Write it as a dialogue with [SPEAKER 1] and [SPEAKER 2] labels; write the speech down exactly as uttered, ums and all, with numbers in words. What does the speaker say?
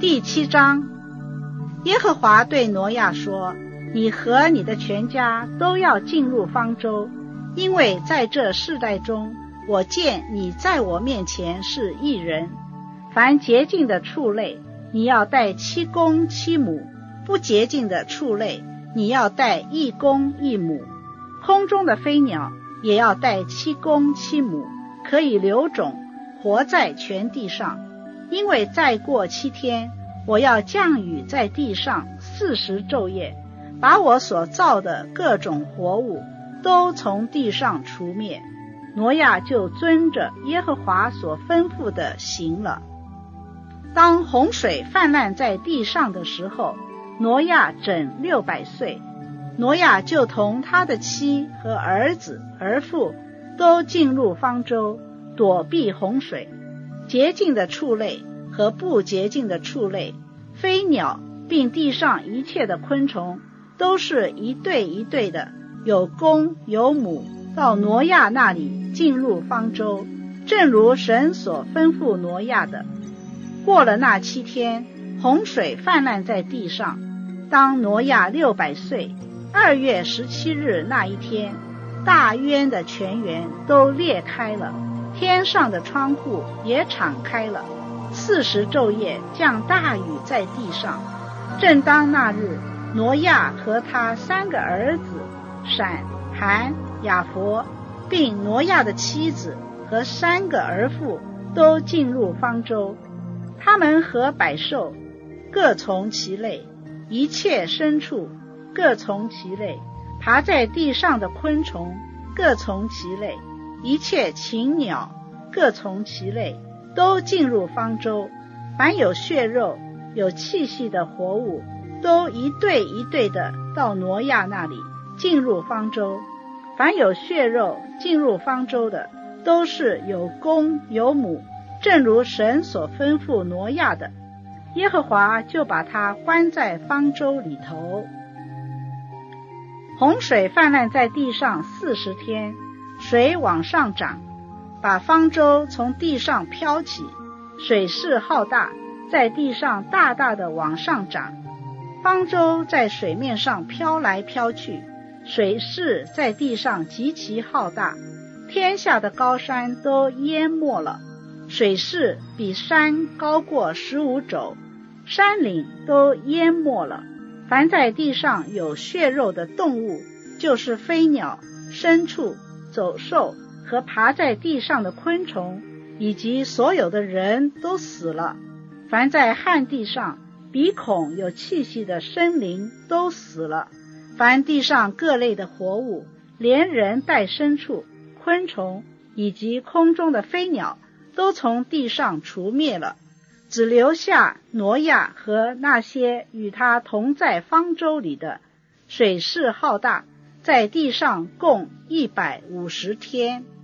[SPEAKER 1] 第七章，耶和华对挪亚说，你和你的全家都要进入方舟，因为在这世代中，我见你在我面前是义人。凡洁净的畜类，你要带七公七母；不洁净的畜类，你要带一公一母。空中的飞鸟也要带七公七母，可以留种，活在全地上。因为再过七天，我要降雨在地上四十昼夜，把我所造的各种活物都从地上除灭。挪亚就遵着耶和华所吩咐的行了。当洪水泛滥在地上的时候，挪亚整六百岁。挪亚就同他的妻和儿子儿妇都进入方舟，躲避洪水。洁净的畜类和不洁净的畜类，飞鸟并地上一切的昆虫，都是一对一对的，有公有母，到挪亚那里进入方舟，正如神所吩咐挪亚的。过了那七天，洪水泛滥在地上。当挪亚六百岁，二月十七日那一天，大渊的泉源都裂开了，天上的窗户也敞开了，四十昼夜降大雨在地上。正当那日，挪亚和他三个儿子闪、含、雅弗，并挪亚的妻子和三个儿妇都进入方舟。他们和百兽各从其类，一切牲畜各从其类，爬在地上的昆虫各从其类，一切禽鸟各从其类，都进入方舟。凡有血肉有气息的活物，都一对一对的到挪亚那里进入方舟。凡有血肉进入方舟的，都是有公有母，正如神所吩咐挪亚的。耶和华就把他关在方舟里头。洪水泛滥在地上四十天，水往上涨，把方舟从地上飘起，水势浩大，在地上大大的往上涨。方舟在水面上飘来飘去，水势在地上极其浩大，天下的高山都淹没了，水势比山高过十五肘，山岭都淹没了。凡在地上有血肉的动物，就是飞鸟、牲畜、走兽和爬在地上的昆虫，以及所有的人都死了。凡在旱地上鼻孔有气息的生灵都死了。凡地上各类的活物，连人带牲畜、昆虫以及空中的飞鸟，都从地上除灭了，只留下挪亚和那些与他同在方舟里的。水势浩大，在地上共一百五十天。